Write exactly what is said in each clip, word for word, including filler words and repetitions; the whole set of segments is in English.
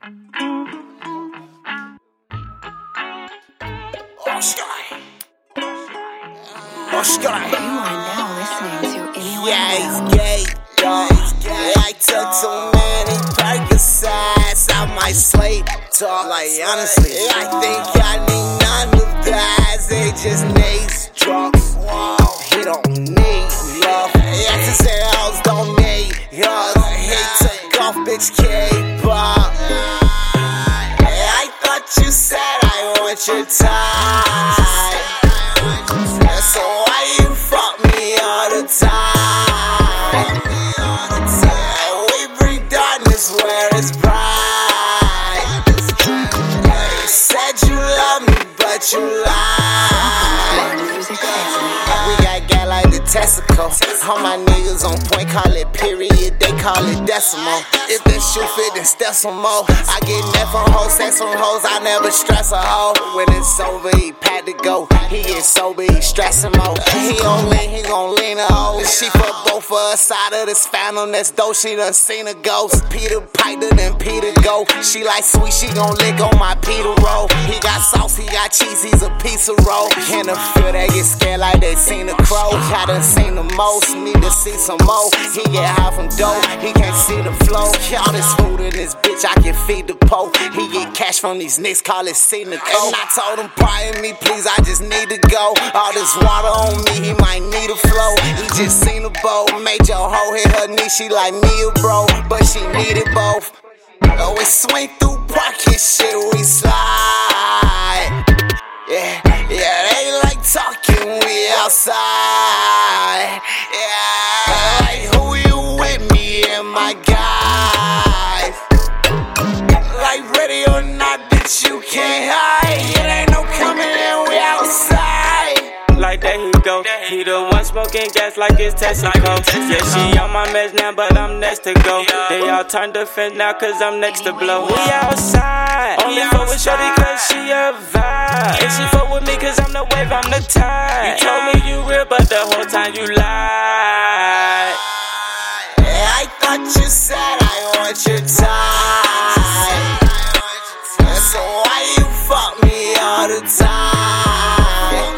Oscar. Oscar. You are now listening to Anyone Yeah, Now. he's gay, yo. I took too many Percocets, I might sleep talk. Like, honestly, I think I need none of that. They just need drugs. He don't need love. Yeah, to say hoes don't need yours. He took off, bitch, K-pop. I thought you said I want your time. So why you fuck me all the time? We bring darkness where it's bright. You said you love me, but you lied. Music Family. We got gal like the testicle. All my niggas on point, call it period, they call it decimal. If this shoe fit, then step some more. I get net from hoes, sex from hoes, I never stress a hoe. When it's over, he packed to go. He get sober, he stressing more. He gon' lean, he gon' lean a hoe. She fuck both of us side of this phantom, that's dope, she done seen a ghost. Peter Piper, then Peter go. She like sweet, she gon' lick on my Peter roll. He got sauce, he got cheese, he's a piece of roll. In the field, they get scared like they seen a crow. I done seen the most, need to see some more. He get high from dope, he can't see the flow. All this food in this bitch, I can feed the po. He get cash from these niggas, call it Cynico. And I told him, pardon me, please, I just need to go. All this water on me, he might need a flow. He just seen a boat, made your hoe hit her knee. She like me a bro, but she needed both. Oh, we swing through pocket shit, we slide. Yeah, yeah, they like talking, we outside. Yeah, like who you with me and my guys. Like ready or not, bitch, you can't hide. It ain't no coming in, we outside. Like there he go, he the one smoking gas like it's Texaco. Yeah, she on my meds now, but I'm next to go. They all turned the fence now, cause I'm next to blow. We outside, only fuck with shorty cause she a vibe. And she fuck with me cause I'm the wave, I'm the tide. You told me you real, but the whole time you lied. Yeah, I thought you said I want your time. So why you fuck me all the time?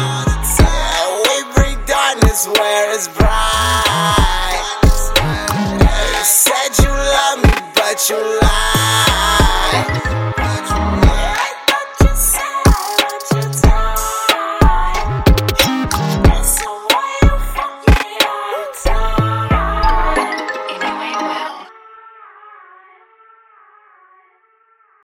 We bring darkness where it's bright. You said you love me, but you lied.